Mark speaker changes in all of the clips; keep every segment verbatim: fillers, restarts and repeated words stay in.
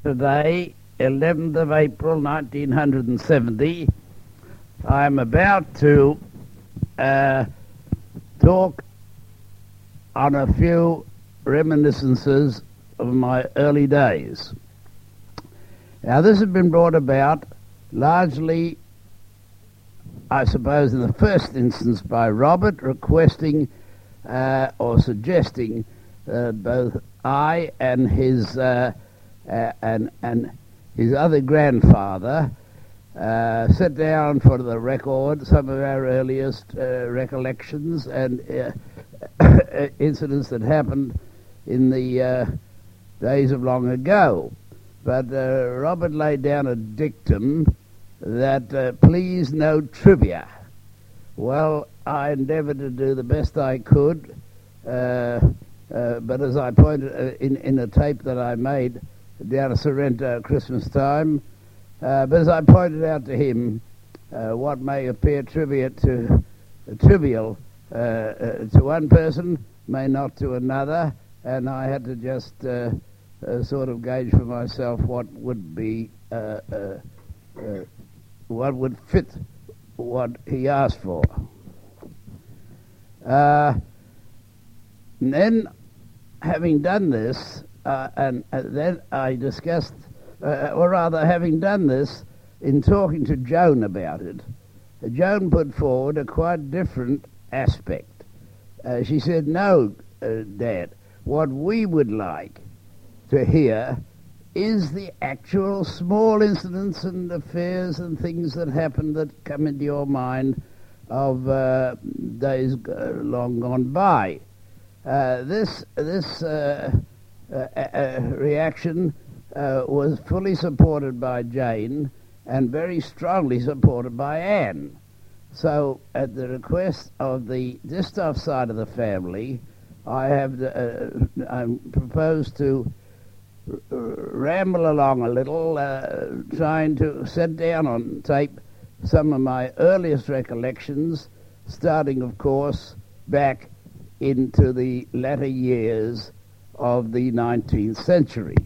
Speaker 1: Today, eleventh of April nineteen seventy, I'm about to uh, talk on a few reminiscences of my early days. Now, this has been brought about largely, I suppose, in the first instance by Robert requesting uh, or suggesting uh, both I and his uh, uh, and and his other grandfather uh, sit down for the record some of our earliest uh, recollections and uh, incidents that happened in the uh, days of long ago. But uh, Robert laid down a dictum that uh, please no trivia. Well, I endeavoured to do the best I could, uh, uh, but as I pointed uh, in, in a tape that I made down at Sorrento at Christmas time, uh, but as I pointed out to him, uh, what may appear trivia to, uh, trivial uh, uh, to one person may not to another, and I had to just uh, uh, sort of gauge for myself what would be uh, uh, uh, what would fit what he asked for. Uh, and then, having done this, uh, and uh, then I discussed, uh, or rather, having done this, in talking to Joan about it, uh, Joan put forward a quite different aspect. Uh, she said, no, uh, Dad, what we would like to hear is the actual small incidents and affairs and things that happen that come into your mind of uh, days uh, long gone by. Uh, this this uh, uh, uh, reaction uh, was fully supported by Jane and very strongly supported by Anne. So, at the request of the Distaff side of the family, I have uh, I proposed to ramble along a little, uh, trying to set down on tape some of my earliest recollections, starting, of course, back into the latter years of the nineteenth century.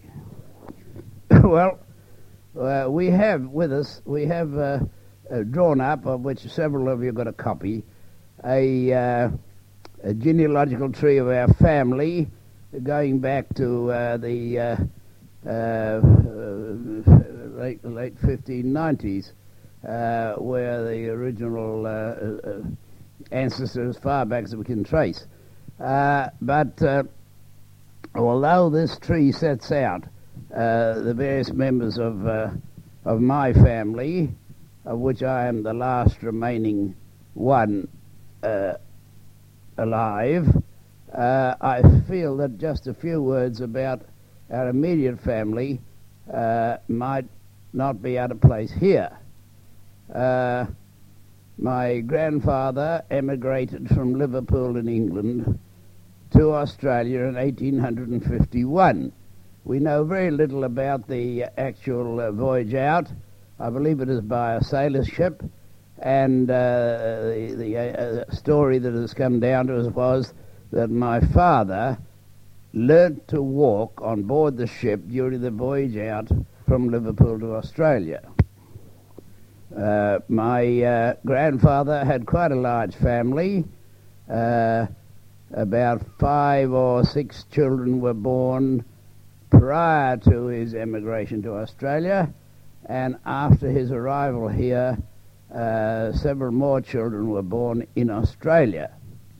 Speaker 1: Well, uh, we have with us, we have uh, uh, drawn up, of which several of you got a copy, a, uh, a genealogical tree of our family, going back to uh, the uh, uh, uh, late, late fifteen nineties, uh, where the original uh, uh, ancestors, far back as we can trace. Uh, but uh, although this tree sets out uh, the various members of uh, of my family, of which I am the last remaining one uh, alive, Uh, I feel that just a few words about our immediate family uh, might not be out of place here. Uh, my grandfather emigrated from Liverpool in England to Australia in eighteen fifty-one. We know very little about the actual uh, voyage out. I believe it is by a sailor ship, and uh, the, the uh, story that has come down to us was that my father learnt to walk on board the ship during the voyage out from Liverpool to Australia. Uh, my uh, grandfather had quite a large family. Uh, about five or six children were born prior to his emigration to Australia, and after his arrival here, uh, several more children were born in Australia.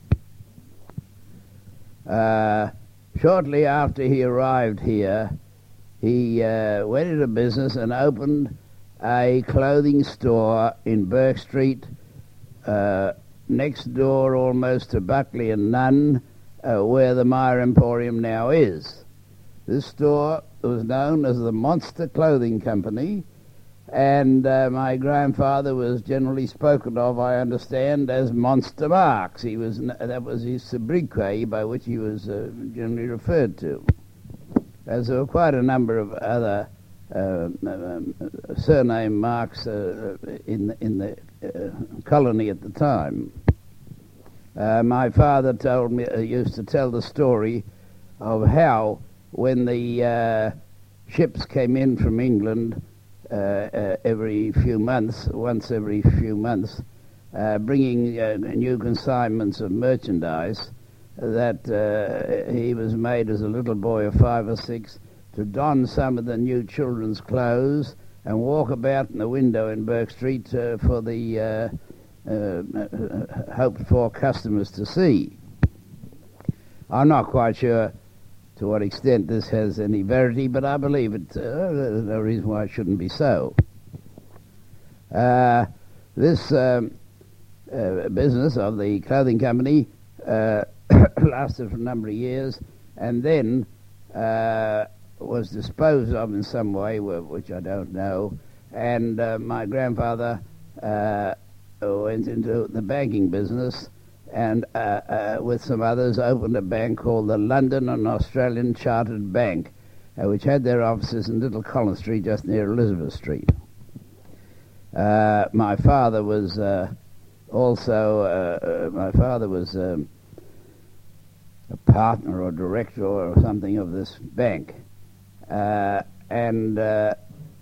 Speaker 1: Uh, shortly after he arrived here, he uh, went into business and opened a clothing store in Burke Street, uh, next door almost to Buckley and Nunn, uh, where the Myer Emporium now is. This store was known as the Monster Clothing Company, and uh, my grandfather was generally spoken of, I understand, as Monster Marks. He was that was his sobriquet by which he was uh, generally referred to. As there were quite a number of other uh, um, surname marks uh, in in the uh, colony at the time. Uh, my father told me uh, used to tell the story of how, when the uh, ships came in from England uh, uh, every few months, once every few months, uh, bringing uh, new consignments of merchandise, that uh, he was made as a little boy of five or six to don some of the new children's clothes and walk about in the window in Burke Street uh, for the uh, uh, uh, hoped-for customers to see. I'm not quite sure to what extent this has any verity, but I believe it. Uh, there's no reason why it shouldn't be so. Uh, this um, uh, business of the clothing company uh, lasted for a number of years, and then uh, was disposed of in some way, which I don't know, and uh, my grandfather uh, went into the banking business, and uh, uh, with some others opened a bank called the London and Australian Chartered Bank, uh, which had their offices in Little Collins Street, just near Elizabeth Street. Uh, my father was uh, also, uh, uh, my father was um, a partner or director or something of this bank. Uh, and uh,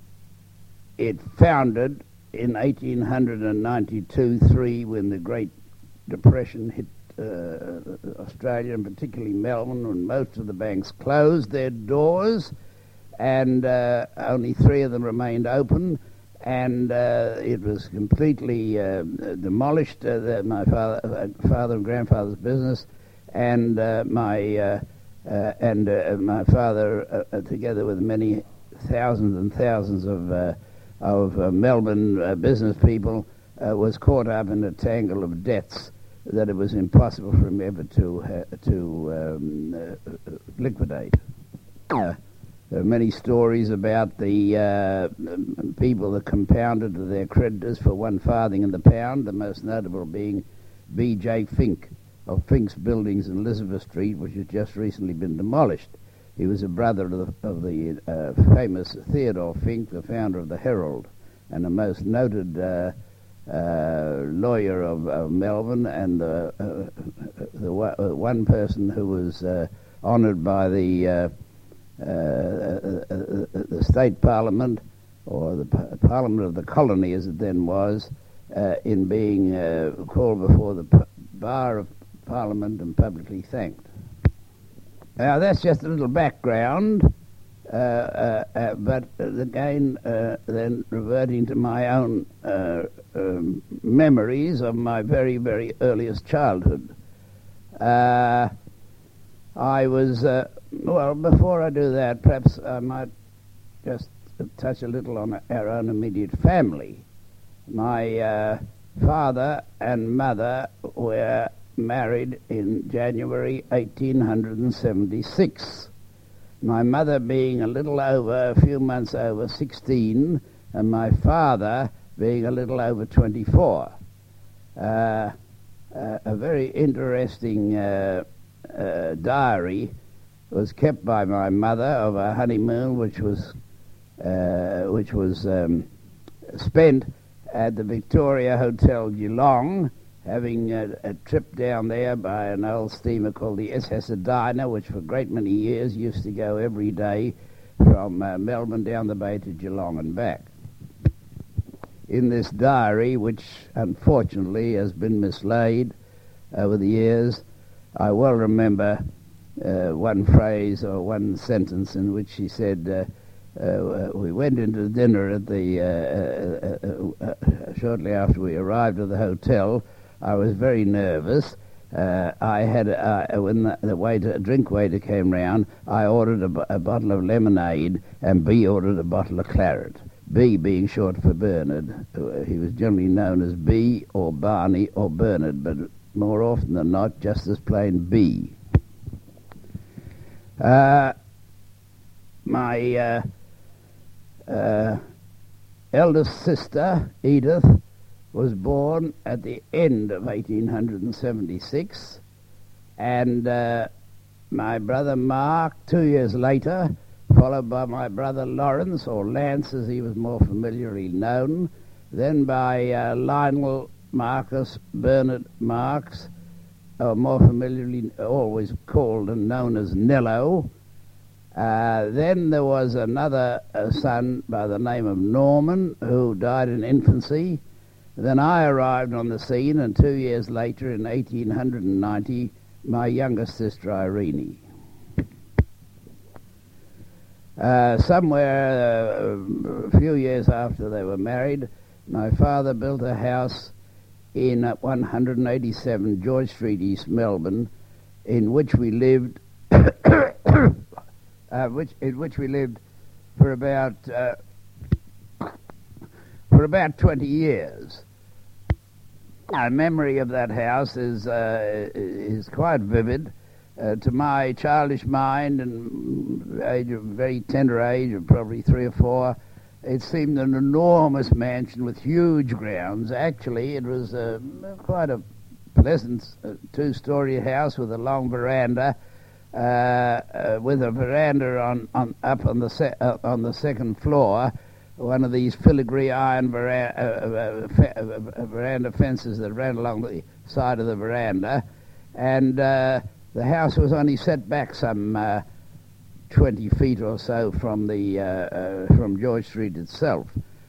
Speaker 1: it founded in eighteen ninety-two three, when the Great Depression hit uh, Australia, and particularly Melbourne, and most of the banks closed their doors, and uh, only three of them remained open, and uh, it was completely uh, demolished, uh, the, my father, uh, father and grandfather's business, and uh, my uh, uh, and uh, my father, uh, together with many thousands and thousands of uh, of uh, Melbourne uh, business people, uh, was caught up in a tangle of debts that it was impossible for him ever to uh, to um, uh, liquidate. Uh, there are many stories about the uh, people that compounded to their creditors for one farthing in the pound, the most notable being B J Fink of Fink's Buildings in Elizabeth Street, which has just recently been demolished. He was a brother of the, of the uh, famous Theodore Fink, the founder of the Herald, and a most noted uh, uh, lawyer of, of Melbourne, and uh, uh, the uh, one person who was uh, honoured by the uh, uh, uh, the state parliament, or the p- parliament of the colony, as it then was, uh, in being uh, called before the p- bar of Parliament and publicly thanked. Now that's just a little background, uh, uh, uh, but again, uh, then reverting to my own uh, um, memories of my very, very earliest childhood. Uh, I was, uh, well, before I do that, perhaps I might just touch a little on our own immediate family. My uh, father and mother were married in January eighteen seventy-six. My mother being a little over, a few months over sixteen, and my father being a little over twenty-four. Uh, uh, a very interesting uh, uh, diary was kept by my mother of a honeymoon, which was uh, which was um, spent at the Victoria Hotel Geelong, having a, a trip down there by an old steamer called the S S Edina, which for a great many years used to go every day from uh, Melbourne down the bay to Geelong and back. In this diary, which unfortunately has been mislaid over the years, I well remember uh, one phrase or one sentence in which she said, uh, Uh, we went into dinner at the uh, uh, uh, uh, shortly after we arrived at the hotel. I was very nervous. Uh, I had uh, when the, the waiter, drink waiter came round, I ordered a, a bottle of lemonade, and B ordered a bottle of claret. B being short for Bernard. Uh, he was generally known as B or Barney or Bernard, but more often than not, just as plain B. Uh, my uh, Uh, eldest sister, Edith, was born at the end of eighteen seventy-six, and uh, my brother Mark two years later, followed by my brother Lawrence, or Lance as he was more familiarly known, then by uh, Lionel Marcus Bernard Marks, or more familiarly always called and known as Nello, Uh, then there was another uh, son by the name of Norman who died in infancy. Then I arrived on the scene, and two years later, in eighteen ninety, my youngest sister Irene. Uh, somewhere uh, a few years after they were married, my father built a house in uh, one eighty-seven George Street, East Melbourne, in which we lived, uh, which in which we lived for about uh, for about twenty years. My memory of that house is uh, is quite vivid. Uh, to my childish mind and age of very tender age of probably three or four, it seemed an enormous mansion with huge grounds. Actually, it was uh, quite a pleasant uh, two-story house with a long veranda, uh, uh, with a veranda on, on up on the se- uh, on the second floor. One of these filigree iron veranda, uh, uh, fe- uh, veranda fences that ran along the side of the veranda, and uh, the house was only set back some uh, twenty feet or so from the uh, uh, from George Street itself.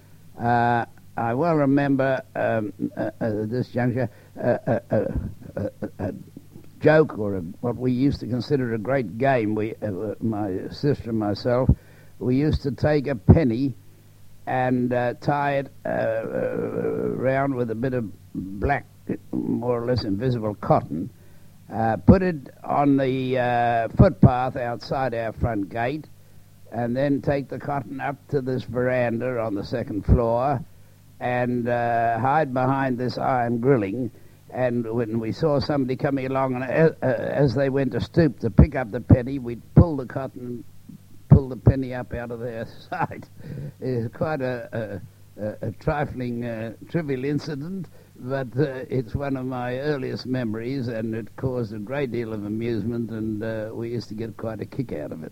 Speaker 1: Uh, I well remember um, uh, uh, at this juncture uh, uh, uh, uh, a joke, or a, what we used to consider a great game. We, uh, my sister and myself, we used to take a penny and uh, tie it uh, uh, round with a bit of black, more or less invisible cotton, uh, put it on the uh, footpath outside our front gate, and then take the cotton up to this veranda on the second floor and uh, hide behind this iron grilling. And when we saw somebody coming along, and as, uh, as they went to stoop to pick up the penny, we'd pull the cotton pull the penny up out of their sight. It's quite a, a, a, a trifling, uh, trivial incident, but uh, it's one of my earliest memories, and it caused a great deal of amusement, and uh, we used to get quite a kick out of it.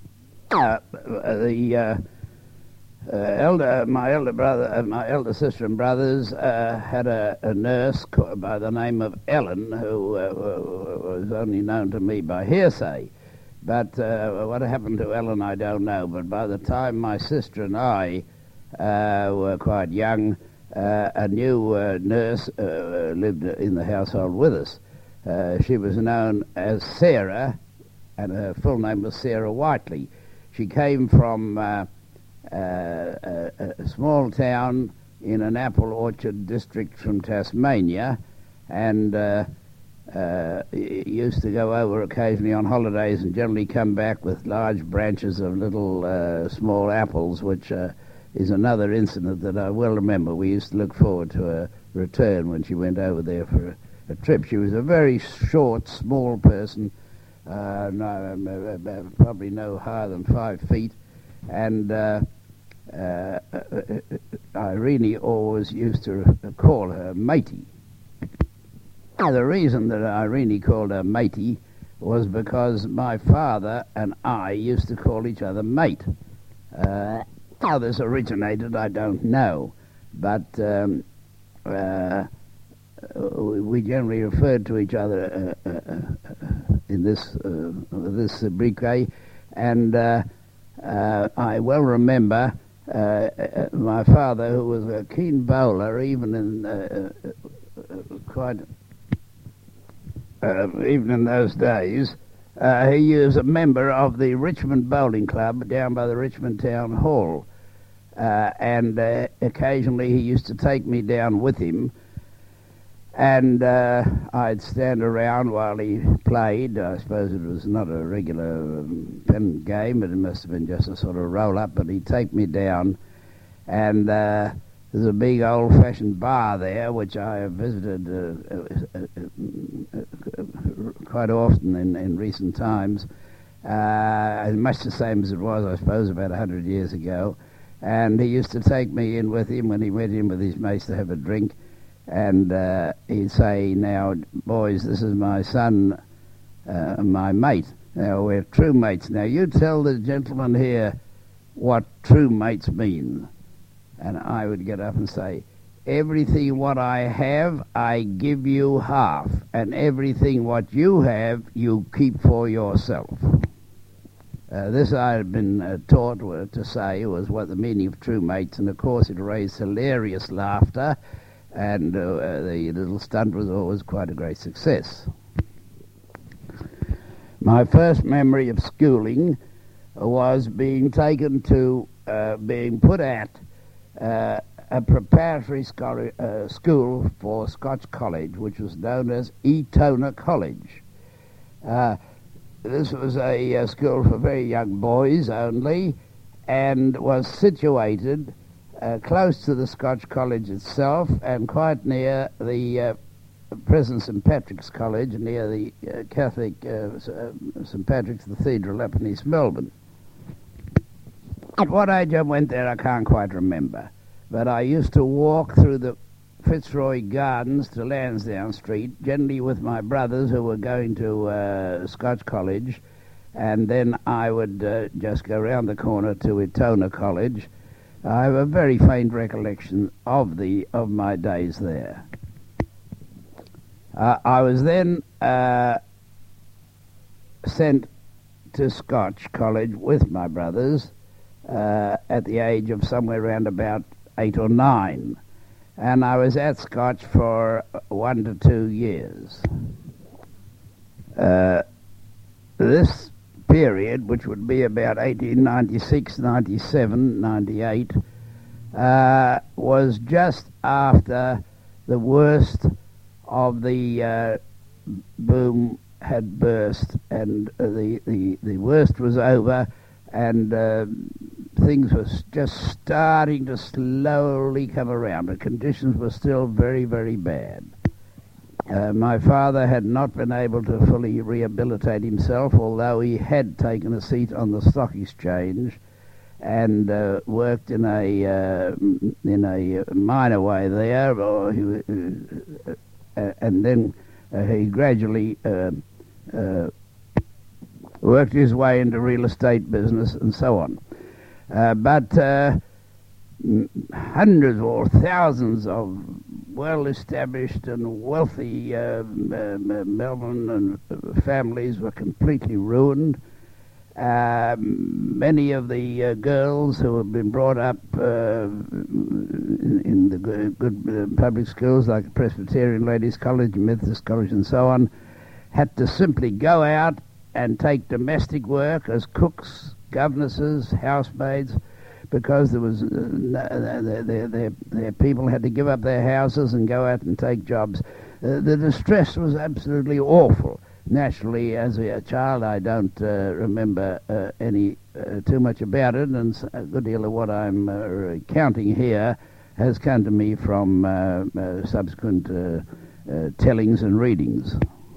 Speaker 1: Uh, the uh, uh, elder, my elder brother, uh, my elder sister and brothers uh, had a, a nurse by the name of Ellen, who uh, was only known to me by hearsay. But uh, what happened to Ellen, I don't know. But by the time my sister and I uh, were quite young, uh, a new uh, nurse uh, lived in the household with us. Uh, she was known as Sarah, and her full name was Sarah Whiteley. She came from uh, uh, a, a small town in an apple orchard district from Tasmania, and uh, Uh, used to go over occasionally on holidays and generally come back with large branches of little uh, small apples, which uh, is another incident that I well remember. We used to look forward to her return when she went over there for a, a trip. She was a very short, small person, uh, no, uh, probably no higher than five feet, and uh, uh, Irene always used to call her matey. The reason that Irene called her matey was because my father and I used to call each other mate. Uh, how this originated, I don't know, but um, uh, we generally referred to each other uh, uh, in this uh, this sobriquet, and uh, uh, I well remember uh, my father, who was a keen bowler, even in uh, quite. Uh, even in those days, uh, he was a member of the Richmond Bowling Club down by the Richmond Town Hall, uh, and uh, occasionally he used to take me down with him, and uh, I'd stand around while he played. I suppose it was not a regular um, pen game, but it must have been just a sort of roll-up, but he'd take me down, and uh, there's a big old-fashioned bar there, which I have visited uh, uh, uh, uh, quite often in, in recent times, uh, much the same as it was, I suppose, about a hundred years ago. And he used to take me in with him when he went in with his mates to have a drink, and uh, he'd say, "Now, boys, this is my son, uh, my mate. Now, we're true mates. Now, you tell the gentleman here what true mates mean." And I would get up and say, "Everything what I have, I give you half, and everything what you have, you keep for yourself." Uh, this I had been uh, taught uh, to say was what the meaning of true mates, and of course it raised hilarious laughter, and uh, uh, the little stunt was always quite a great success. My first memory of schooling was being taken to, uh, being put at uh, a preparatory scholar, uh, school for Scotch College, which was known as Etona College. Uh, This was a uh, school for very young boys only, and was situated uh, close to the Scotch College itself and quite near the uh, present Saint Patrick's College, near the uh, Catholic uh, Saint Patrick's Cathedral up in East Melbourne. At what age I went there I can't quite remember, but I used to walk through the Fitzroy Gardens to Lansdowne Street, generally with my brothers who were going to uh, Scotch College, and then I would uh, just go round the corner to Etona College. I have a very faint recollection of the of my days there. Uh, I was then uh, sent to Scotch College with my brothers uh, at the age of somewhere around about eight or nine. And I was at Scotch for one to two years. Uh, this period, which would be about eighteen ninety-six, ninety-seven, ninety-eight, uh, was just after the worst of the uh, boom had burst, and uh, the, the, the worst was over, and uh, things were just starting to slowly come around, but conditions were still very, very bad. Uh, my father had not been able to fully rehabilitate himself, although he had taken a seat on the stock exchange and uh, worked in a uh, in a minor way there, or he, uh, uh, and then uh, he gradually uh, uh, worked his way into real estate business and so on. Uh, but uh, hundreds or thousands of well-established and wealthy uh, Melbourne and families were completely ruined. Uh, many of the uh, girls who had been brought up uh, in, in the good, good uh, public schools like Presbyterian Ladies College, Methodist College and so on, had to simply go out and take domestic work as cooks, governesses, housemaids, because there was uh, their, their, their, their people had to give up their houses and go out and take jobs. Uh, the distress was absolutely awful. Naturally, as a child, I don't uh, remember uh, any uh, too much about it, and a good deal of what I'm uh, recounting here has come to me from uh, uh, subsequent uh, uh, tellings and readings.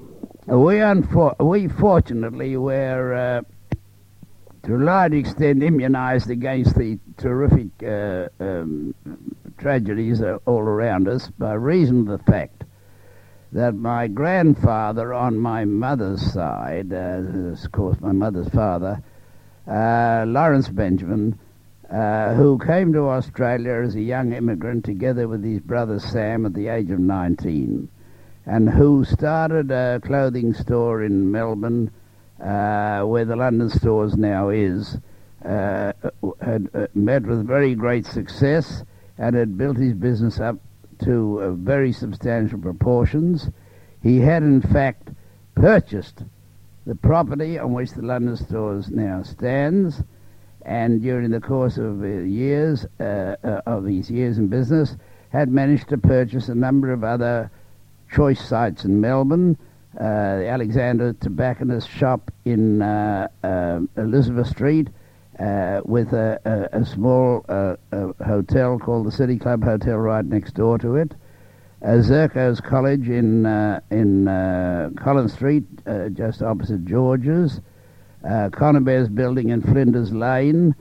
Speaker 1: We, unfor- we fortunately were, uh, to a large extent, immunized against the terrific uh, um, tragedies all around us by reason of the fact that my grandfather on my mother's side, uh, of course my mother's father, uh, Lawrence Benjamin, uh, who came to Australia as a young immigrant together with his brother Sam at the age of nineteen, and who started a clothing store in Melbourne, uh, where the London Stores now is, uh, had uh, met with very great success and had built his business up to uh, very substantial proportions. He had in fact purchased the property on which the London Stores now stands, and during the course of uh, years uh, uh, of these years in business had managed to purchase a number of other choice sites in Melbourne, uh, the Alexander Tobacconist shop in uh, uh, Elizabeth Street, Uh, with a, a, a small uh, a hotel called the City Club Hotel right next door to it, uh, Zerko's College in uh, in uh, Collins Street, uh, just opposite George's, uh, Conybear's building in Flinders Lane,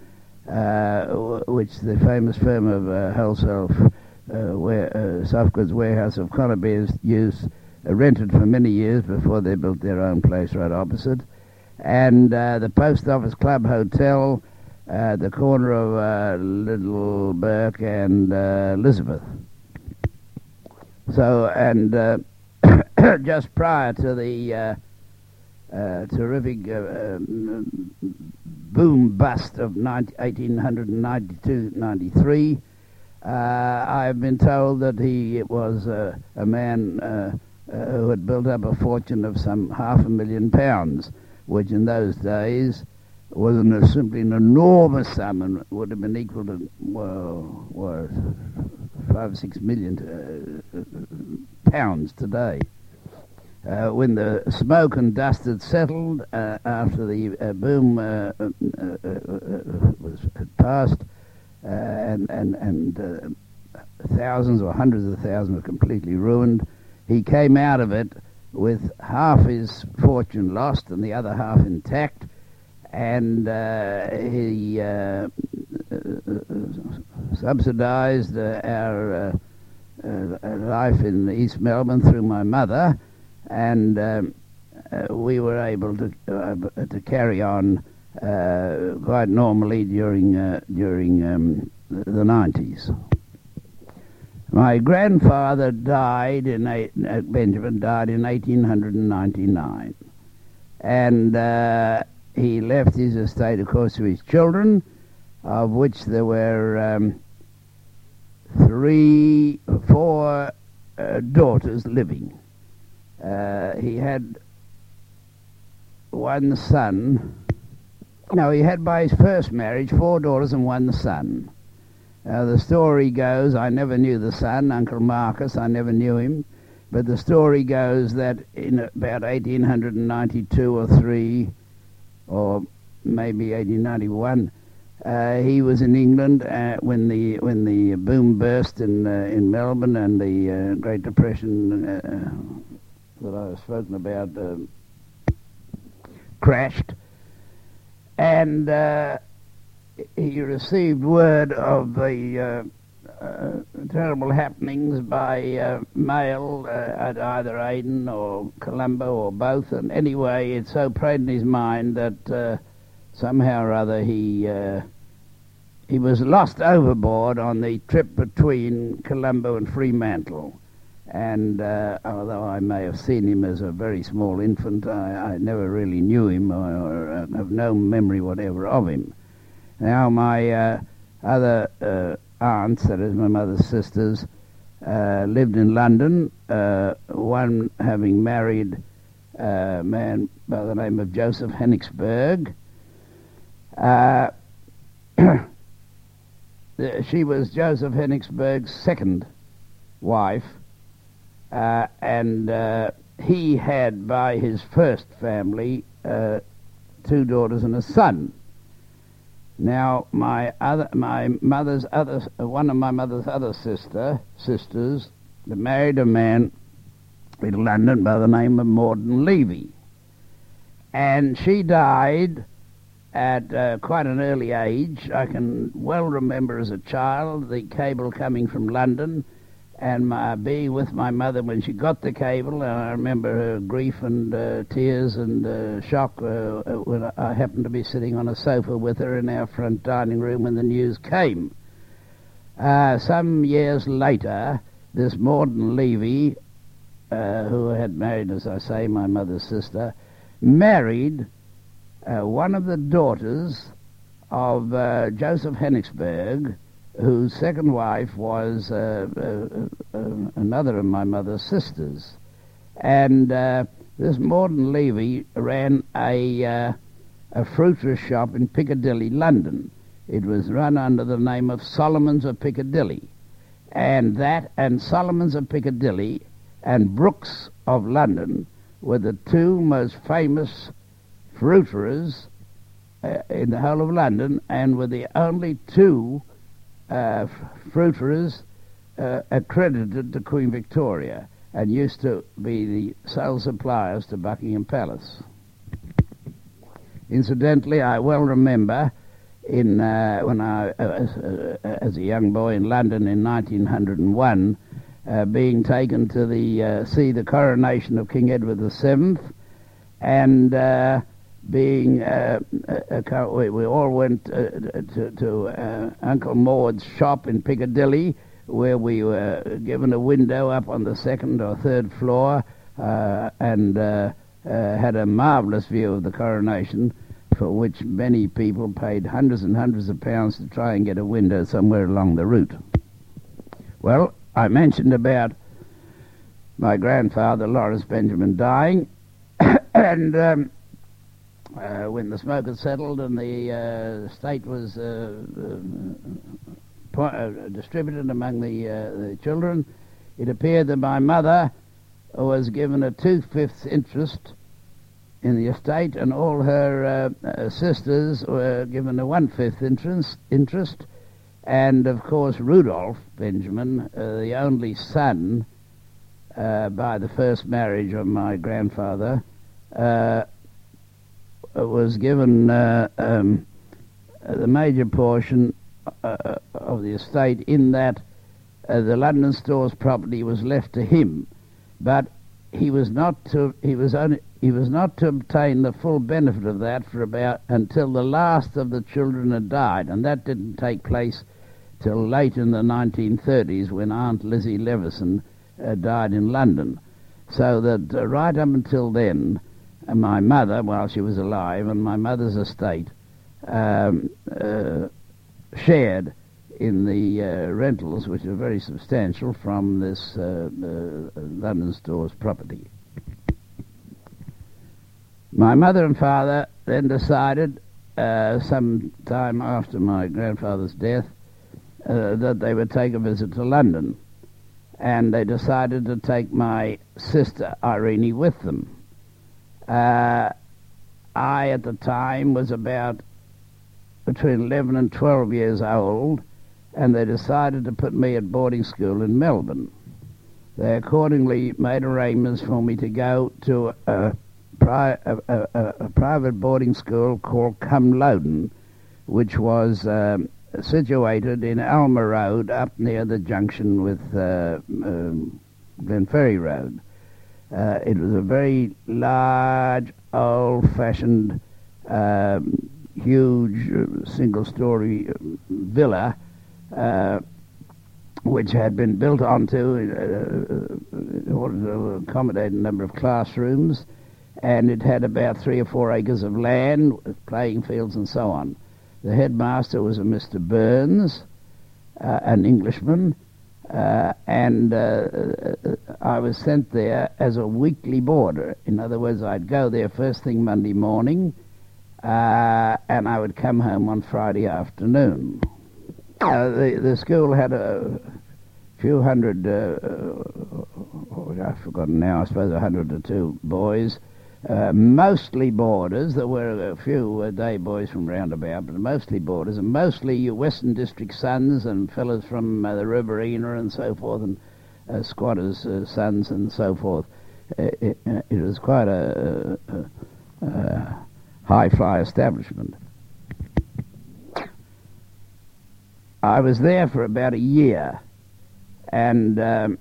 Speaker 1: uh, w- which the famous firm of uh, wholesale uh, ware, uh, soft goods warehouse of Conybear's used, uh, rented for many years before they built their own place right opposite, and uh, the Post Office Club Hotel at the corner of uh, Little Burke and uh, Elizabeth. So, and uh, just prior to the uh, uh, terrific uh, um, boom bust of eighteen ninety-two ninety-three. Uh, I've been told that he was uh, a man uh, uh, who had built up a fortune of some half a million pounds, which in those days was an, simply an enormous sum and would have been equal to, well, well five or six million uh, pounds today. Uh, when the smoke and dust had settled uh, after the uh, boom uh, uh, uh, was had passed, uh, and and and uh, thousands or hundreds of thousands were completely ruined, he came out of it with half his fortune lost and the other half intact, and uh, he uh, subsidised uh, our uh, uh, life in East Melbourne through my mother, and um, uh, we were able to uh, to carry on uh, quite normally during uh, during um, the nineties. My grandfather died in eight, uh, Benjamin died in eighteen ninety-nine, and uh, he left his estate, of course, to his children, of which there were um, three, four uh, daughters living. Uh, he had one son. No, he had by his first marriage four daughters and one son. Uh, the story goes, I never knew the son, Uncle Marcus, I never knew him, but the story goes that in about eighteen ninety-two or three, or maybe eighteen ninety-one, uh, he was in England uh, when the when the boom burst in uh, in Melbourne and the uh, Great Depression uh, that I have spoken about uh, crashed, and uh, he received word of the uh, uh, terrible happenings by uh, mail uh, at either Aden or Colombo or both, and anyway it so preyed in his mind that uh, somehow or other he uh, he was lost overboard on the trip between Colombo and Fremantle. And uh, although I may have seen him as a very small infant, I, I never really knew him or, or uh, have no memory whatever of him. Now my uh, other uh, aunts, that is my mother's sisters, uh, lived in London, uh, one having married a man by the name of Joseph Hennigsberg. Uh, she was Joseph Hennigsberg's second wife, uh, and uh, he had by his first family uh, two daughters and a son. Now, my other, my mother's other, one of my mother's other sister sisters married a man in London by the name of Morden Levy, and she died at uh, quite an early age. I can well remember as a child the cable coming from London, and my being with my mother when she got the cable, and I remember her grief and uh, tears and uh, shock uh, when I happened to be sitting on a sofa with her in our front dining room when the news came. Uh, some years later, this Morden Levy, uh, who had married, as I say, my mother's sister, married uh, one of the daughters of uh, Joseph Hennigsberg, whose second wife was uh, uh, uh, another of my mother's sisters. And uh, this Morden Levy ran a, uh, a fruiterer's shop in Piccadilly, London. It was run under the name of Solomon's of Piccadilly. And that and Solomon's of Piccadilly and Brooks of London were the two most famous fruiterers uh, in the whole of London, and were the only two Uh, fruiterers uh, accredited to Queen Victoria, and used to be the sole suppliers to Buckingham Palace. Incidentally, I well remember in uh, when I, uh, uh, as a young boy in London in nineteen oh one, uh, being taken to the uh, see the coronation of King Edward the Seventh, and uh, being uh, uh, we, we all went uh, to, to uh, Uncle Maud's shop in Piccadilly, where we were given a window up on the second or third floor, uh, and uh, uh, had a marvellous view of the coronation for which many people paid hundreds and hundreds of pounds to try and get a window somewhere along the route. Well, I mentioned about my grandfather, Lawrence Benjamin, dying, and um, uh, when the smoke had settled and the uh, estate was uh, uh, po- uh, distributed among the, uh, the children, it appeared that my mother was given a two-fifths interest in the estate, and all her uh, uh, sisters were given a one-fifth interest, interest. And, of course, Rudolph Benjamin, uh, the only son uh, by the first marriage of my grandfather, uh, was given uh, um, the major portion uh, of the estate, in that uh, the London Stores property was left to him, but he was not to he was only he was not to obtain the full benefit of that for about until the last of the children had died, and that didn't take place till late in the nineteen thirties, when Aunt Lizzie Leveson uh, died in London. So that uh, right up until then, uh, my mother, while she was alive, and my mother's estate um, uh, shared in the uh, rentals, which are very substantial, from this uh, uh, London Stores property. My mother and father then decided, uh, some time after my grandfather's death, uh, that they would take a visit to London, and they decided to take my sister Irene with them. Uh, I, at the time, was about between eleven and twelve years old, and they decided to put me at boarding school in Melbourne. They accordingly made arrangements for me to go to a, pri- a, a, a private boarding school called Cumloden, which was um, situated in Alma Road, up near the junction with uh, um, Glenferrie Road. Uh, it was a very large, old-fashioned, um, huge, uh, single-story villa, Uh, which had been built onto uh, in order to accommodate a number of classrooms, and it had about three or four acres of land, playing fields and so on. The headmaster was a Mister Burns, uh, an Englishman, uh, and uh, I was sent there as a weekly boarder. In other words, I'd go there first thing Monday morning, uh, and I would come home on Friday afternoon. Uh, the, the school had a few hundred, uh, oh, I've forgotten now, I suppose a hundred or two boys, uh, mostly boarders. There were a few uh, day boys from round about, but mostly boarders, and mostly Western District sons and fellows from uh, the Riverina and so forth, and uh, squatters' uh, sons and so forth. Uh, it, uh, it was quite a, a, a high-fly establishment. I was there for about a year, and um,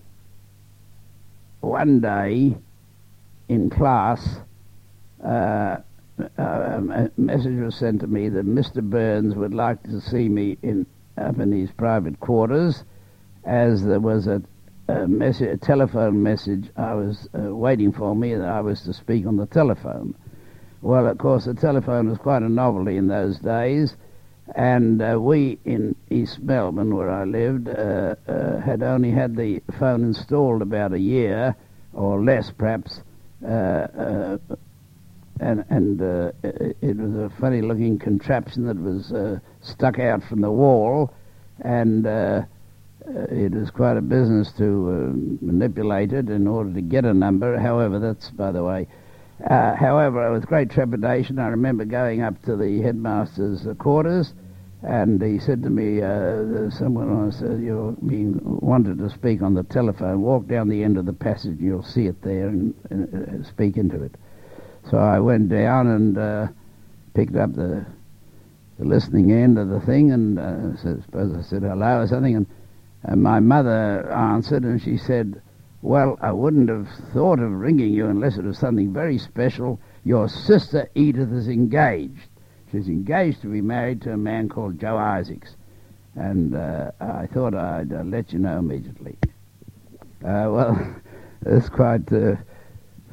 Speaker 1: one day in class, uh, a message was sent to me that Mister Burns would like to see me in up in his private quarters, as there was a, a, message, a telephone message I was uh, waiting for me, that I was to speak on the telephone. Well, of course, the telephone was quite a novelty in those days. And uh, we in East Melbourne, where I lived, uh, uh, had only had the phone installed about a year, or less perhaps, uh, uh, and, and uh, it was a funny-looking contraption that was uh, stuck out from the wall, and uh, it was quite a business to uh, manipulate it in order to get a number. However, that's by the way. Uh, however, with great trepidation, I remember going up to the headmaster's uh, quarters, and he said to me, uh, someone said, you're being wanted to speak on the telephone. Walk down the end of the passage and you'll see it there, and, and uh, speak into it. So I went down and uh, picked up the, the listening end of the thing, and uh, so suppose I said hello or something, and, and my mother answered, and she said, well, I wouldn't have thought of ringing you unless it was something very special. Your sister Edith is engaged. She's engaged to be married to a man called Joe Isaacs. And uh, I thought I'd uh, let you know immediately. Uh, well, it's quite uh,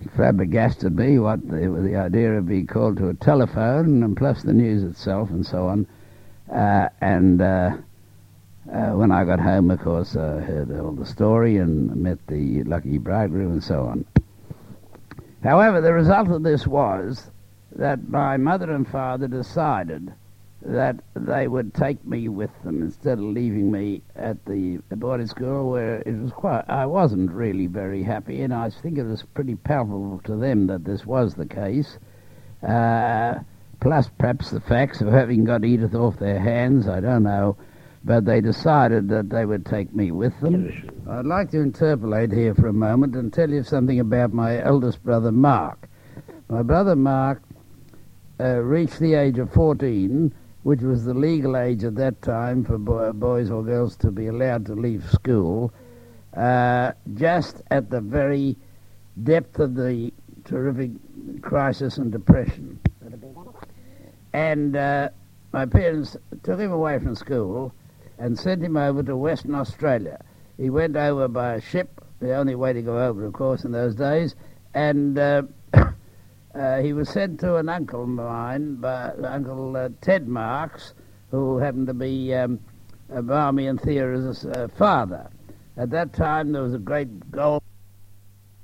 Speaker 1: flabbergasted me, what the, the idea of being called to a telephone, and plus the news itself and so on. Uh, and uh, uh, when I got home, of course, I heard all the story and met the lucky bridegroom and so on. However, the result of this was that my mother and father decided that they would take me with them instead of leaving me at the boarding school, where it was quite, I wasn't really very happy, and I think it was pretty palpable to them that this was the case. Uh, plus perhaps the facts of having got Edith off their hands, I don't know, but they decided that they would take me with them. I'd like to interpolate here for a moment and tell you something about my eldest brother Mark. My brother Mark uh, reached the age of fourteen, which was the legal age at that time for boy, boys or girls to be allowed to leave school, uh, just at the very depth of the terrific crisis and depression. And uh, my parents took him away from school and sent him over to Western Australia. He went over by a ship, the only way to go over, of course, in those days, and uh, Uh, he was sent to an uncle of mine, by Uncle uh, Ted Marks, who happened to be um, uh, Barmy and Theora's uh, father. At that time, there was a great gold